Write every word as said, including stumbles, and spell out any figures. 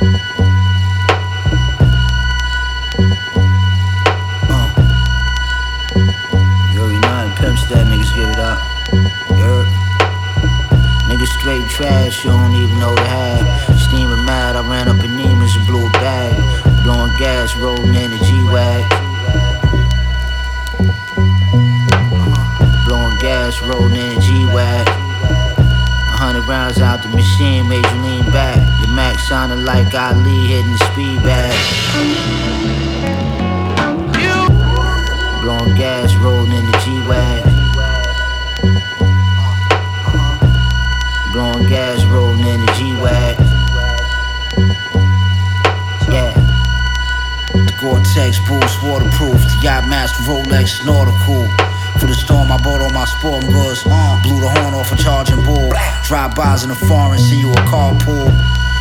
Uh. You already know how to pimp that niggas give it up. You heard? Niggas straight trash, you don't even know the half. Steaming mad, I ran up in Neiman's and blew a bag. Blowing gas, rolling in the G-Wag. Blowing gas, rolling in the G-Wag. A hundred rounds out the machine made you lean back. Your Mac sounded like Ali hitting the speed bag. Blowing gas, rolling in the G-Wag. Blowing gas, rolling in the G-Wag. Yeah. The Gore-Tex boost, waterproof. The Yacht Master Rolex nautical. For the storm, I bought all my sporting goods. Uh, blew the horn off a charging bull. Drive-bys in the foreign, see you a carpool.